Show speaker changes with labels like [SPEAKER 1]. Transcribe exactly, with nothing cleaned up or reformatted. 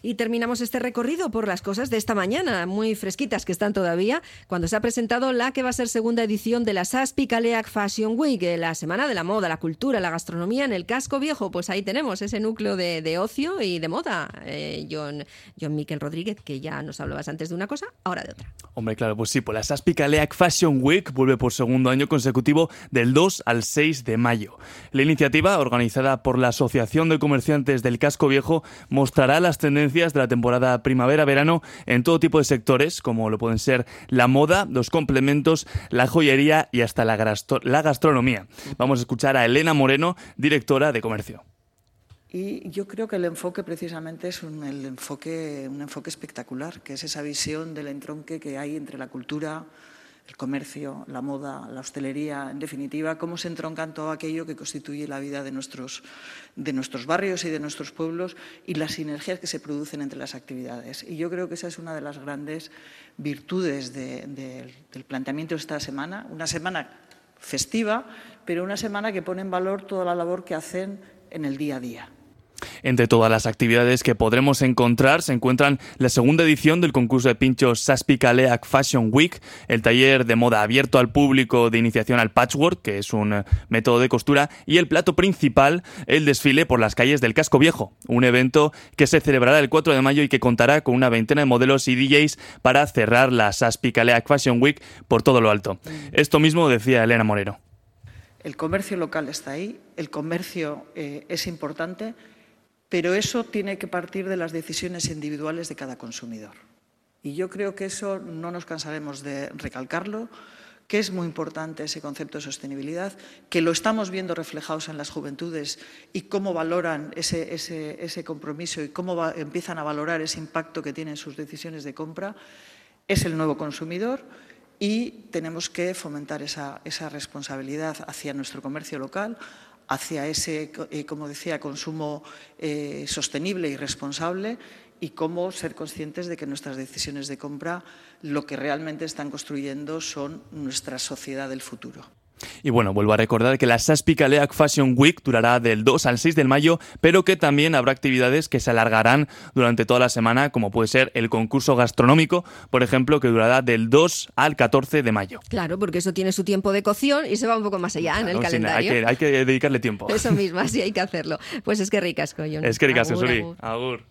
[SPEAKER 1] Y terminamos este recorrido por las cosas de esta mañana, muy fresquitas que están todavía, cuando se ha presentado la que va a ser segunda edición de la Saspicaleac Fashion Week, la semana de la moda, la cultura, la gastronomía en el casco viejo. Pues ahí tenemos ese núcleo de, de ocio y de moda. Eh, John, John Miquel Rodríguez, que ya nos hablabas antes de una cosa, ahora de otra.
[SPEAKER 2] Hombre, claro, pues sí, pues la Saspicaleac Fashion Week vuelve por segundo año consecutivo del dos al seis de mayo. La iniciativa, organizada por la Asociación de Comerciantes del Casco Viejo, mostrará las tendencias de la temporada primavera-verano en todo tipo de sectores, como lo pueden ser la moda, los complementos, la joyería y hasta la, gastro- la gastronomía. Vamos a escuchar a Elena Moreno, directora de Comercio.
[SPEAKER 3] Y yo creo que el enfoque precisamente es un, el enfoque, un enfoque espectacular, que es esa visión del entronque que hay entre la cultura, el comercio, la moda, la hostelería, en definitiva, cómo se entroncan todo aquello que constituye la vida de nuestros, de nuestros barrios y de nuestros pueblos y las sinergias que se producen entre las actividades. Y yo creo que esa es una de las grandes virtudes de, de, del planteamiento de esta semana, una semana festiva, pero una semana que pone en valor toda la labor que hacen en el día a día.
[SPEAKER 2] Entre todas las actividades que podremos encontrar se encuentran la segunda edición del concurso de pinchos Saspicaleac Fashion Week, el taller de moda abierto al público de iniciación al patchwork, que es un método de costura, y el plato principal, el desfile por las calles del Casco Viejo, un evento que se celebrará el cuatro de mayo y que contará con una veintena de modelos y D Js para cerrar la Saspicaleac Fashion Week por todo lo alto. Esto mismo decía Elena Moreno.
[SPEAKER 3] El comercio local está ahí, el comercio eh, es importante, pero eso tiene que partir de las decisiones individuales de cada consumidor. Y yo creo que eso no nos cansaremos de recalcarlo, que es muy importante ese concepto de sostenibilidad, que lo estamos viendo reflejados en las juventudes y cómo valoran ese, ese, ese compromiso y cómo va, empiezan a valorar ese impacto que tienen sus decisiones de compra. Es el nuevo consumidor y tenemos que fomentar esa, esa responsabilidad hacia nuestro comercio local, hacia ese, eh, como decía, consumo eh, sostenible y responsable y cómo ser conscientes de que nuestras decisiones de compra lo que realmente están construyendo son nuestra sociedad del futuro.
[SPEAKER 2] Y bueno, vuelvo a recordar que la Saspicaleac Fashion Week durará del dos al seis de mayo, pero que también habrá actividades que se alargarán durante toda la semana, como puede ser el concurso gastronómico, por ejemplo, que durará del dos al catorce de mayo.
[SPEAKER 1] Claro, porque eso tiene su tiempo de cocción y se va un poco más allá, claro, en el calendario.
[SPEAKER 2] Hay que, hay que dedicarle tiempo.
[SPEAKER 1] Eso mismo, así hay que hacerlo. Pues es que ricasco, John.
[SPEAKER 2] Es que ricasco, Suri. Agur.